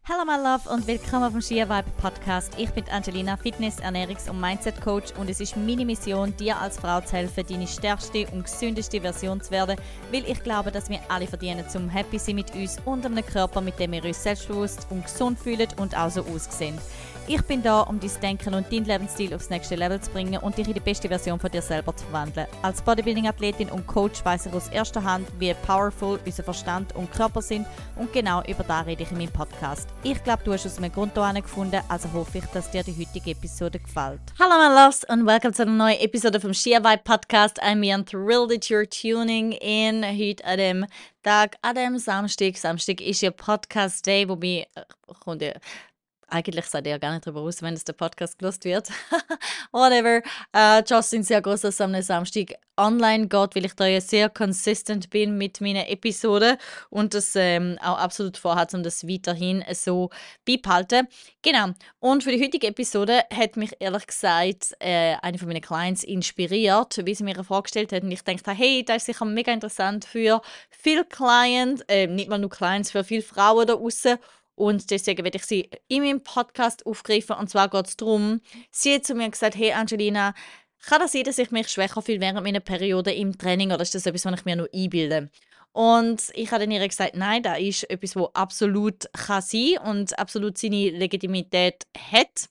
Hello my love und willkommen auf dem Shea Vibe Podcast. Ich bin Angelina, Fitness-, Ernährungs- und Mindset-Coach und es ist meine Mission, dir als Frau zu helfen, deine stärkste und gesündeste Version zu werden, weil ich glaube, dass wir alle verdienen, zum happy sein mit uns und einem Körper, mit dem wir uns selbstbewusst und gesund fühlen und auch so aussehen. Ich bin da, um dein Denken und deinen Lebensstil aufs nächste Level zu bringen und dich in die beste Version von dir selber zu verwandeln. Als Bodybuilding-Athletin und Coach weiss ich aus erster Hand, wie powerful unser Verstand und Körper sind und genau über das rede ich in meinem Podcast. Ich glaube, du hast aus einem Grund hierher gefunden, also hoffe ich, dass dir die heutige Episode gefällt. Hallo my loves und welcome zu einer neuen Episode vom Shea Vibe Podcast. I'm beyond thrilled that you're tuning in. Heute an dem Tag, an dem Samstag. Samstag ist ja Podcast Day, wobei eigentlich seid ihr ja gar nicht darüber aus, wenn es der Podcast gelost wird. Whatever. Justin sehr groß, dass es am Samstag online geht, weil ich da ja sehr consistent bin mit meinen Episoden und das auch absolut vorhat, um das weiterhin so beibehalten. Genau. Und für die heutige Episode hat mich ehrlich gesagt eine von meinen Clients inspiriert, wie sie mir vorgestellt hat. Und ich dachte, hey, das ist sicher mega interessant für viele Clients, nicht mal nur Clients, für viele Frauen da draussen. Und deswegen werde ich sie in meinem Podcast aufgreifen. Und zwar geht es darum, sie hat zu mir gesagt, hey Angelina, kann das sein, dass ich mich schwächer fühle während meiner Periode im Training oder ist das etwas, was ich mir nur einbilde? Und ich habe dann ihr gesagt, nein, das ist etwas, was absolut kann sein und absolut seine Legitimität hat.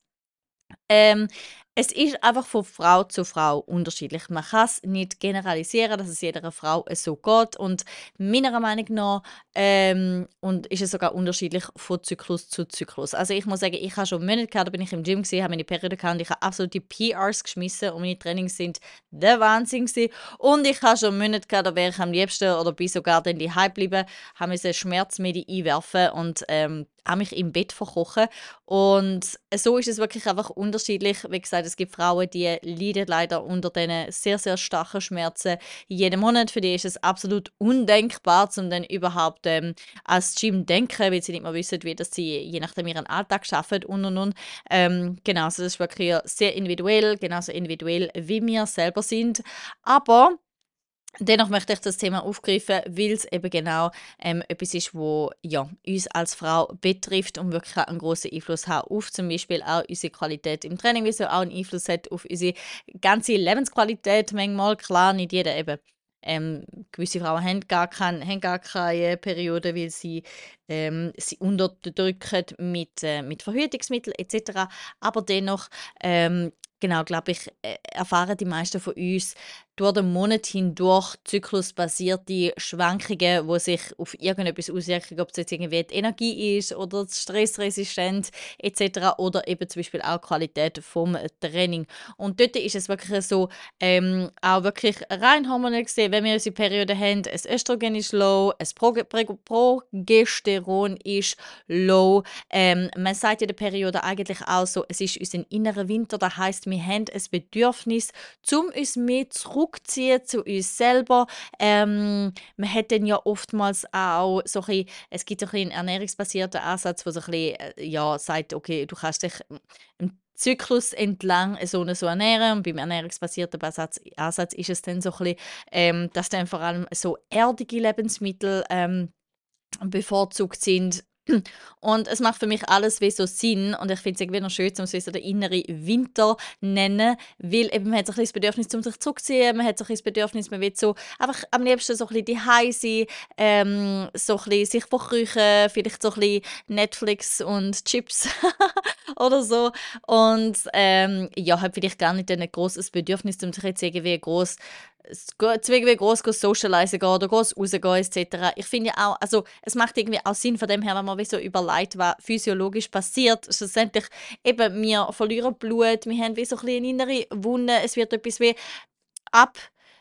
Es ist einfach von Frau zu Frau unterschiedlich. Man kann es nicht generalisieren, dass es jeder Frau so geht. Und meiner Meinung nach und ist es sogar unterschiedlich von Zyklus zu Zyklus. Also ich muss sagen, ich habe schon Monate gehabt, da bin ich im Gym gewesen, habe meine Periode gehabt und ich habe absolute PRs geschmissen und meine Trainings sind der Wahnsinn gewesen. Und ich habe schon Monate gehabt, da wäre ich am liebsten oder bin sogar dann die Hype geblieben, habe mir Schmerzmedi einwerfen und habe mich im Bett verkochen. Und so ist es wirklich einfach unterschiedlich. Wie gesagt, es gibt Frauen, die leiden leider unter diesen sehr, sehr starken Schmerzen jeden Monat. Für die ist es absolut undenkbar, um dann überhaupt als Gym denken, weil sie nicht mehr wissen, wie dass sie je nachdem ihren Alltag schaffen und. Genau, also das ist wirklich sehr individuell, genauso individuell, wie wir selber sind. Aber dennoch möchte ich das Thema aufgreifen, weil es eben genau etwas ist, wo ja, uns als Frau betrifft und wirklich auch einen grossen Einfluss hat auf zum Beispiel auch unsere Qualität im Training, wie es auch einen Einfluss hat auf unsere ganze Lebensqualität manchmal. Klar, nicht jeder eben. Gewisse Frauen haben gar keine Periode, weil sie unterdrücken mit Verhütungsmitteln etc. Aber dennoch, genau, glaube ich, erfahren die meisten von uns durch den Monat hindurch zyklusbasierte Schwankungen, die sich auf irgendetwas auswirken, ob es jetzt irgendwie die Energie ist oder die Stressresistenz etc. oder eben zum Beispiel auch die Qualität vom Training. Und dort ist es wirklich so, auch wirklich rein hormonell gesehen, wenn wir unsere Periode haben, das Östrogen ist low, das Progesteron ist low. Man sagt in der Periode eigentlich auch so, es ist unser innerer Winter, das heisst, wir haben ein Bedürfnis, um uns mehr zurückziehen zu uns selber. Man hat dann ja oftmals auch so ein bisschen, es gibt so ein bisschen einen ernährungsbasierten Ansatz, wo so ein bisschen, ja, sagt, okay, du kannst dich im Zyklus entlang so ernähren. Und beim ernährungsbasierten Ansatz ist es dann so ein bisschen, dass dann vor allem so erdige Lebensmittel bevorzugt sind. Und es macht für mich alles wie so Sinn und ich finde es irgendwie noch schön, um es so den inneren Winter nennen, weil eben man hat so ein bisschen das Bedürfnis, um sich zurückzuziehen, man hat so ein bisschen das Bedürfnis, man will so einfach am liebsten so ein bisschen daheim sein, so ein bisschen sich verkrüchen, vielleicht so ein bisschen Netflix und Chips oder so und ja, hat vielleicht gar nicht ein grosses Bedürfnis, um sich jetzt irgendwie gross socialisen gehen oder gross rausgehen etc. Ich finde ja auch, also es macht irgendwie auch Sinn von dem her, wenn man wie so überlegt, was physiologisch passiert. Schlussendlich eben, wir verlieren Blut, wir haben wie so ein bisschen eine innere Wunde, es wird etwas wie ab,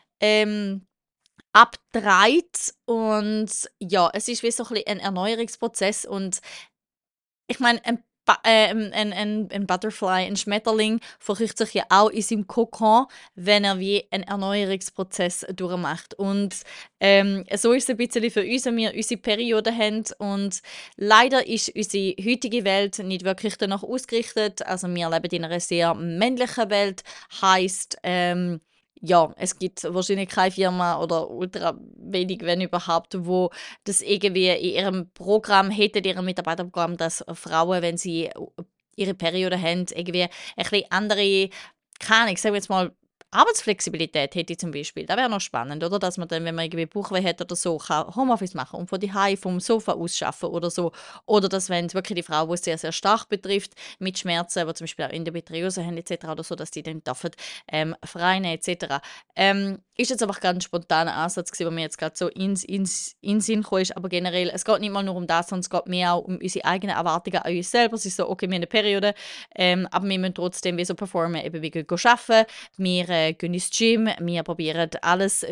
abgedreht und ja, es ist wie so ein bisschen ein Erneuerungsprozess und ich meine, ein Butterfly, ein Schmetterling, verkriecht sich ja auch in seinem Kokon, wenn er wie einen Erneuerungsprozess durchmacht. Und so ist es ein bisschen für uns, wenn wir unsere Periode haben. Und leider ist unsere heutige Welt nicht wirklich danach ausgerichtet. Also wir leben in einer sehr männlichen Welt, heisst, ja, es gibt wahrscheinlich keine Firma oder ultra wenig, wenn überhaupt, wo das irgendwie in ihrem Programm hätte, in ihrem Mitarbeiterprogramm, dass Frauen, wenn sie ihre Periode haben, irgendwie ein bisschen andere, keine Ahnung, sagen wir jetzt mal, Arbeitsflexibilität hätte zum Beispiel. Das wäre noch spannend, oder? Dass man dann, wenn man irgendwie Bauchweh hat oder so, kann Homeoffice machen und von daheim vom Sofa aus arbeiten oder so. Oder dass, wenn es wirklich die Frau, die es sehr, sehr stark betrifft, mit Schmerzen, die zum Beispiel auch Endometriose haben etc. oder so, dass die dann dürfen, frei nehmen etc. Ist jetzt einfach gerade ein spontaner Ansatz gewesen, der mir jetzt gerade so in Sinn gekommen ist. Aber generell, es geht nicht mal nur um das, sondern es geht mehr auch um unsere eigenen Erwartungen an uns selber. Es ist so, okay, wir haben eine Periode, aber wir müssen trotzdem wie so performen, eben wie gehen arbeiten, wir gehen ins Gym, wir probieren alles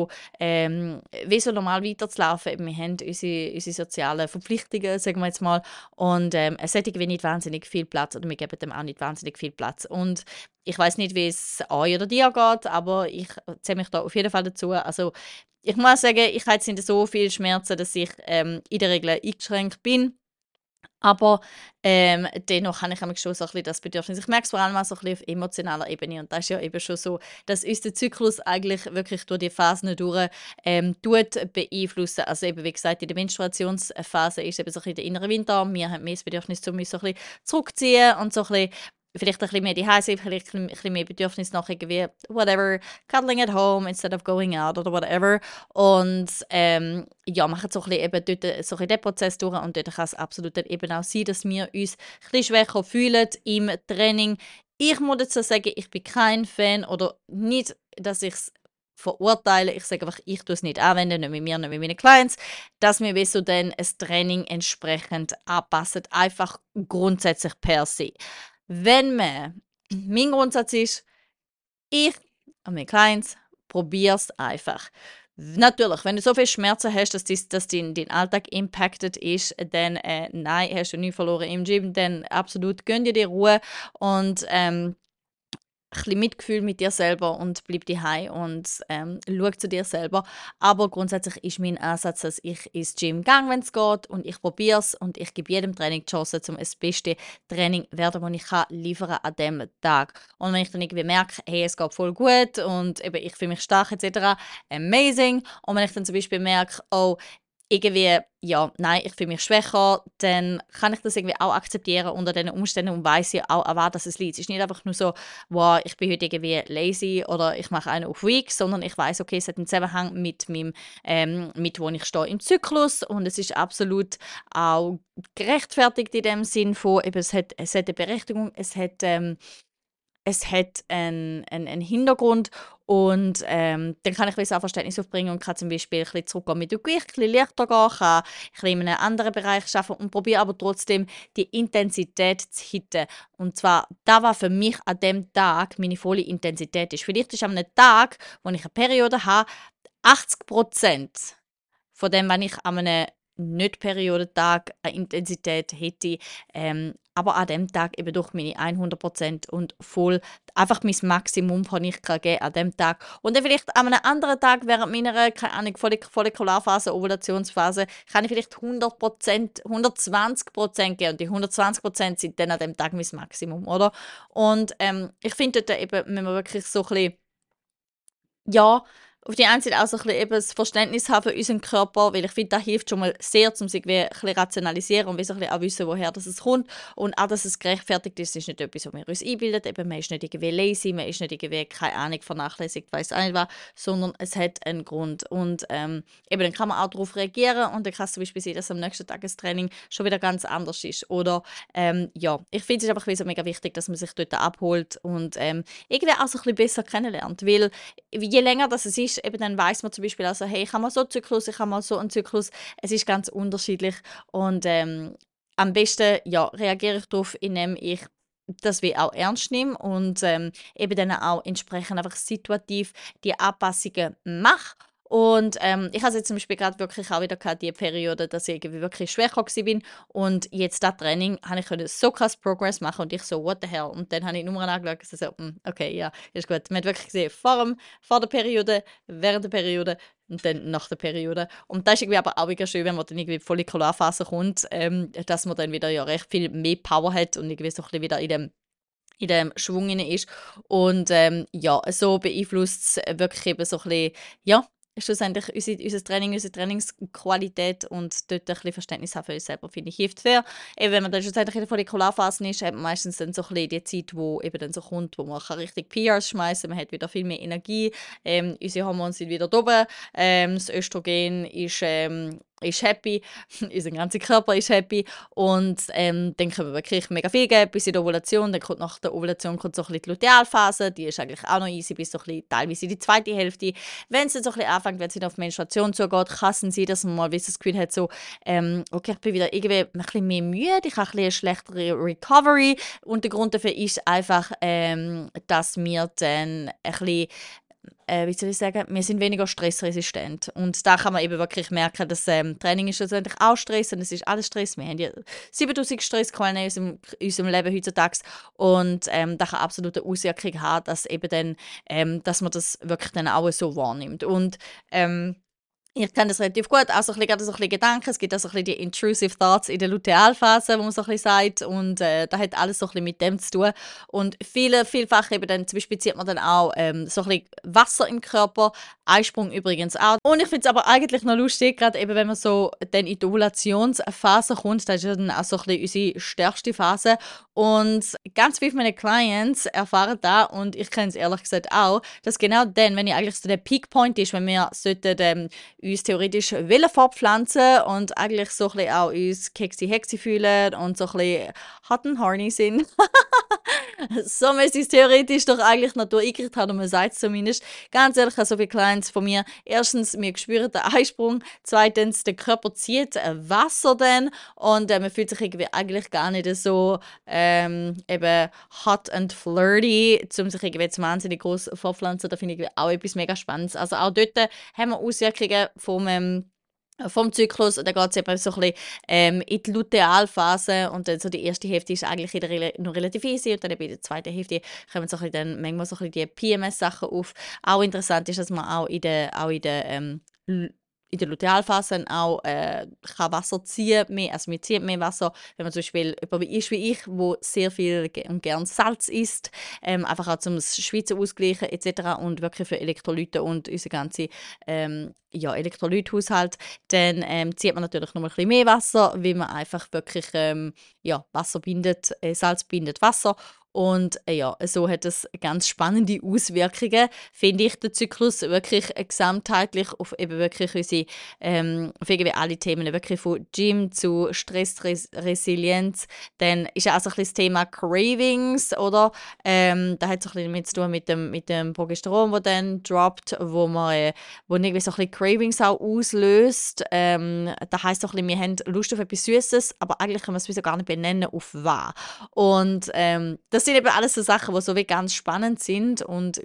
wie so normal weiterzulaufen. Eben, wir haben unsere sozialen Verpflichtungen, sagen wir jetzt mal, und es hat irgendwie nicht wahnsinnig viel Platz oder wir geben dem auch nicht wahnsinnig viel Platz. Und ich weiß nicht, wie es euch oder dir geht, aber ich zähle mich da auf jeden Fall dazu. Also ich muss sagen, ich habe jetzt nicht so viel Schmerzen, dass ich in der Regel eingeschränkt bin. Aber dennoch habe ich manchmal schon so ein bisschen das Bedürfnis. Ich merke es vor allem auch so ein bisschen auf emotionaler Ebene. Und das ist ja eben schon so, dass uns der Zyklus eigentlich wirklich durch die Phasen durch tut beeinflussen. Also eben, wie gesagt, in der Menstruationsphase ist eben so ein bisschen der innere Winter. Wir haben mehr das Bedürfnis, um uns so ein bisschen zurückziehen und so ein bisschen vielleicht ein bisschen mehr die sein, vielleicht ein bisschen mehr Bedürfnis nach irgendwie, whatever, cuddling at home instead of going out oder whatever. Und ja, machen so ein bisschen eben dort so ein bisschen den Prozess durch und dort kann es absolut dann eben auch sein, dass wir uns ein bisschen schwächer fühlen im Training. Ich muss dazu sagen, ich bin kein Fan oder nicht, dass ich es verurteile. Ich sage einfach, ich tue es nicht anwenden, nicht mit mir, nicht mit meinen Clients, dass wir wie so dann ein Training entsprechend anpassen, einfach grundsätzlich per se. Wenn man mein Grundsatz ist, ich und meine Clients probiere es einfach. Natürlich, wenn du so viel Schmerzen hast, dass dein Alltag impacted ist, dann nein, hast du nichts verloren im Gym, dann absolut gönn dir die Ruhe und ein bisschen Mitgefühl mit dir selber und bleib daheim und schau zu dir selber. Aber grundsätzlich ist mein Ansatz, dass ich ins Gym gehe, wenn es geht und ich probiere es und ich gebe jedem Training die Chance, um das beste Training zu werden, das ich liefern an diesem Tag. Und wenn ich dann irgendwie merke, hey, es geht voll gut und eben, ich fühle mich stark etc., amazing. Und wenn ich dann zum Beispiel merke, oh, irgendwie, ja, nein, ich fühle mich schwächer, dann kann ich das irgendwie auch akzeptieren unter diesen Umständen und weiss ja auch, an was das es liegt. Es ist nicht einfach nur so, wow, ich bin heute irgendwie lazy oder ich mache einen auf Week, sondern ich weiß, okay, es hat einen Zusammenhang mit meinem, mit wo ich stehe im Zyklus und es ist absolut auch gerechtfertigt in dem Sinn von, eben, es hat eine Berechtigung, es hat einen Hintergrund und dann kann ich ein Verständnis aufbringen und kann zum Beispiel ein bisschen zurückgehen mit dem Gewicht, ein bisschen leichter gehen, kann ein bisschen in einem anderen Bereich arbeiten und probiere aber trotzdem die Intensität zu hitten. Und zwar, da war für mich an dem Tag meine volle Intensität ist. Vielleicht ist an einem Tag, wo ich eine Periode habe, 80% von dem, wenn ich an einem Nicht-Periodentag eine Intensität hätte, aber an dem Tag eben durch meine 100% und voll einfach mein Maximum kann ich geben an dem Tag. Und dann vielleicht an einem anderen Tag während meiner, keine Ahnung, Follicularphase, Ovulationsphase, kann ich vielleicht 100%, 120% geben. Und die 120% sind dann an dem Tag mein Maximum, oder? Und ich finde dort eben, wenn man wirklich so ein bisschen, ja, auf die einen Seite auch so ein bisschen eben das Verständnis haben für unseren Körper, weil ich finde, das hilft schon mal sehr, um sich wie ein bisschen rationalisieren und wie so ein bisschen auch wissen, woher das es kommt. Und auch, dass es gerechtfertigt ist, ist nicht etwas, was wir uns einbilden. Eben, man ist nicht irgendwie lazy, man ist nicht irgendwie, keine Ahnung, vernachlässigt, weiss auch nicht was, sondern es hat einen Grund. Und eben, dann kann man auch darauf reagieren und dann kann es zum Beispiel sein, dass am nächsten Tag das Training schon wieder ganz anders ist. Oder ja, ich finde es ist einfach so mega wichtig, dass man sich dort abholt und irgendwie auch so ein bisschen besser kennenlernt, weil je länger das es ist, eben dann weiß man zum Beispiel also, hey, ich habe mal so einen Zyklus, ich habe mal so einen Zyklus. Es ist ganz unterschiedlich und am besten ja, reagiere ich darauf, indem ich das wie auch ernst nehme und eben dann auch entsprechend einfach situativ die Anpassungen mache. Und ich habe jetzt zum Beispiel gerade wirklich auch wieder gehabt, die Periode, dass ich irgendwie wirklich schwächer war. Und jetzt das Training habe ich können so krass Progress machen und ich so, what the hell? Und dann habe ich die Nummern angeschaut und so, okay, ja, ist gut. Man hat wirklich gesehen, vor der Periode, während der Periode und dann nach der Periode. Und das ist irgendwie aber auch wieder schön, wenn man dann irgendwie in die Follicularphase kommt, dass man dann wieder ja recht viel mehr Power hat und irgendwie so ein bisschen wieder in dem in dem Schwung inne ist. Und ja, so beeinflusst es wirklich eben so ein bisschen, ja, schlussendlich unser Training, unsere Trainingsqualität und dort ein bisschen Verständnis haben für uns selber, finde ich, hilft sehr. Eben, wenn man dann schlussendlich in der Follicularphase ist, hat man meistens dann so ein bisschen die Zeit, wo eben dann so kommt, wo man kann richtig PRs schmeißen, man hat wieder viel mehr Energie, unsere Hormone sind wieder da oben, das Östrogen ist happy, unser ganzer Körper ist happy und dann können wir wirklich mega viel geben bis in die Ovulation. Dann kommt nach der Ovulation kommt so ein bisschen die Lutealphase, die ist eigentlich auch noch easy bis so ein bisschen, teilweise in die zweite Hälfte. Wenn es dann so ein bisschen anfängt, wenn es wieder auf Menstruation zugeht, kann es sein, dass man mal das Gefühl hat, so, okay, ich bin wieder irgendwie ein bisschen mehr müde, ich habe ein bisschen eine schlechtere Recovery und der Grund dafür ist einfach, dass wir dann ein bisschen wie soll ich sagen, wir sind weniger stressresistent. Und da kann man eben wirklich merken, dass Training ist schlussendlich auch Stress und es ist alles Stress. Wir haben ja 7000 Stressquellen in unserem Leben heutzutage und das kann absolut eine Auswirkung haben, dass eben dann, dass man das wirklich dann auch so wahrnimmt. Und ich kenne das relativ gut, auch so ein bisschen, gerade so ein bisschen Gedanken. Es gibt auch so ein bisschen die Intrusive Thoughts in der Lutealphase, wo man so ein bisschen sagt. Und das hat alles so ein bisschen mit dem zu tun. Und vielfach eben dann, zum Beispiel zieht man dann auch so ein bisschen Wasser im Körper. Eisprung übrigens auch. Und ich finde es aber eigentlich noch lustig, gerade eben, wenn man so dann in die Ovulationsphase kommt, das ist ja dann auch so ein bisschen unsere stärkste Phase. Und ganz viele meiner Clients erfahren da, und ich kenne es ehrlich gesagt auch, dass genau dann, wenn ich eigentlich so der Peak Point ist, wenn wir sollten, uns theoretisch wollen fortpflanzen und eigentlich so ein bisschen auch uns Keksi-Hexi fühlen und so ein bisschen hot and horny sind. So müsste es theoretisch doch eigentlich Natur eingerichtet haben, und man sagt es zumindest. Ganz ehrlich, so viele Clients von mir. Erstens, wir spüren den Eisprung. Zweitens, der Körper zieht Wasser dann und man fühlt sich irgendwie eigentlich gar nicht so eben hot and flirty, um sich irgendwie jetzt wahnsinnig groß fortpflanzen. Da finde ich auch etwas mega Spannendes. Also auch dort haben wir Auswirkungen vom Zyklus, und dann geht es eben so ein bisschen, in die Lutealphase und dann so die erste Hälfte ist eigentlich noch relativ easy und dann eben in der zweiten Hälfte kommen so ein bisschen dann manchmal so ein bisschen die PMS-Sachen auf. Auch interessant ist, dass man auch in der Lutealphase auch kann Wasser ziehen mehr, also wir ziehen mehr Wasser, wenn man zum Beispiel jemand ist wie ich, wo sehr viel und gern Salz isst, einfach auch zum Schwitzen ausgleichen etc. und wirklich für Elektrolyte und unsere ganze ja, Elektrolythaushalt, dann zieht man natürlich noch mal ein bisschen mehr Wasser, weil man einfach wirklich ja, Wasser bindet, Salz bindet Wasser. Und ja, so hat es ganz spannende Auswirkungen, finde ich, der Zyklus wirklich gesamtheitlich auf eben wirklich unsere, auf irgendwie alle Themen, wirklich von Gym zu Stressresilienz. Dann ist ja auch so ein bisschen das Thema Cravings, oder? Da hat es so ein bisschen damit zu tun mit dem Progesteron, das dann droppt, wo irgendwie so ein bisschen Cravings auch auslöst. Das heisst so ein bisschen, wir haben Lust auf etwas Süßes, aber eigentlich können wir es so gar nicht benennen, auf was. Und das sind eben alles so Sachen, die so wie ganz spannend sind und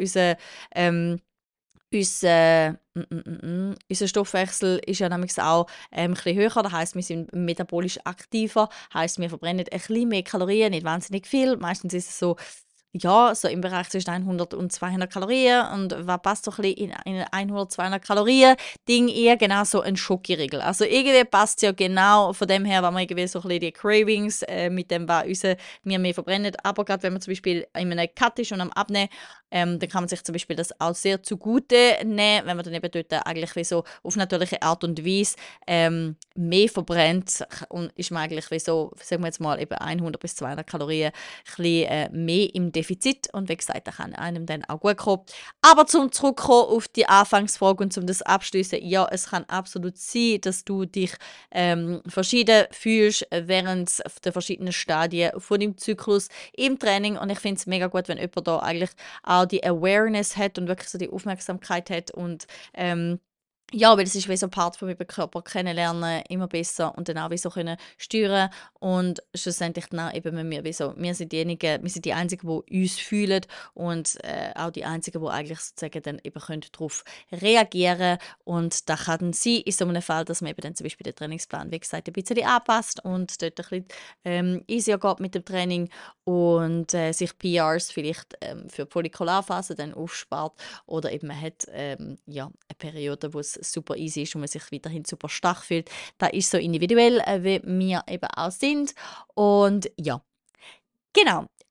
unser Stoffwechsel ist ja nämlich auch ein bisschen höher, das heisst, wir sind metabolisch aktiver, heisst, wir verbrennen ein bisschen mehr Kalorien, nicht wahnsinnig viel. Meistens ist es so, ja, so im Bereich zwischen 100 und 200 Kalorien. Und was passt so ein bisschen in 100, 200 Kalorien Ding eher genau so ein Schokoriegel. Also irgendwie passt ja genau von dem her, wenn man irgendwie so ein bisschen die Cravings mit dem, was wir mehr verbrennen. Aber gerade wenn man zum Beispiel in einem Cut ist und am Abnehmen, dann kann man sich zum Beispiel das auch sehr zugute nehmen, wenn man dann eben dort eigentlich wie so auf natürliche Art und Weise mehr verbrennt, und ist man eigentlich wie so, sagen wir jetzt mal, eben 100 bis 200 Kalorien ein bisschen mehr im Defizit, und wie gesagt, das kann einem dann auch gut kommen. Aber zum zurückkommen auf die Anfangsfrage und zum das abschließen, ja, es kann absolut sein, dass du dich verschieden fühlst während der verschiedenen Stadien von dem Zyklus im Training, und ich finde es mega gut, wenn jemand da eigentlich auch die Awareness hat und wirklich so die Aufmerksamkeit hat und ja, weil das ist wie so ein Part von meinem Körper kennenlernen, immer besser, und dann auch wie so können steuern, und schlussendlich dann eben wir sind diejenigen, wir sind die Einzigen, die uns fühlen, und auch die Einzigen, die eigentlich sozusagen dann eben können darauf reagieren, und da kann dann sein, in so einem Fall, dass man eben dann zum Beispiel den Trainingsplan, wie gesagt, ein bisschen anpasst und dort ein bisschen easier geht mit dem Training und sich PRs vielleicht für die Follicularphase dann aufspart, oder eben man hat ja, eine Periode, wo es super easy ist und man sich weiterhin super stark fühlt. Das ist so individuell, wie wir eben auch sind. Und ja, genau.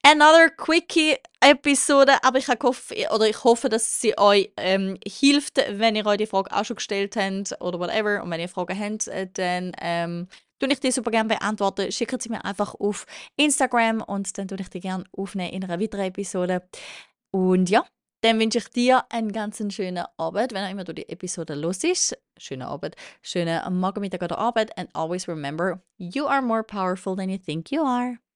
another quickie Episode, aber ich hoffe, dass sie euch hilft, wenn ihr euch die Frage auch schon gestellt habt oder whatever. Und wenn ihr Fragen habt, dann tue ich die super gerne beantworten. Schickt sie mir einfach auf Instagram und dann tue ich die gerne aufnehmen in einer weiteren Episode. Und ja, dann wünsche ich dir einen ganz schönen Abend, wenn auch immer du die Episode hörst. Schönen Abend, schönen Morgen, Mittag oder Abend. And always remember, you are more powerful than you think you are.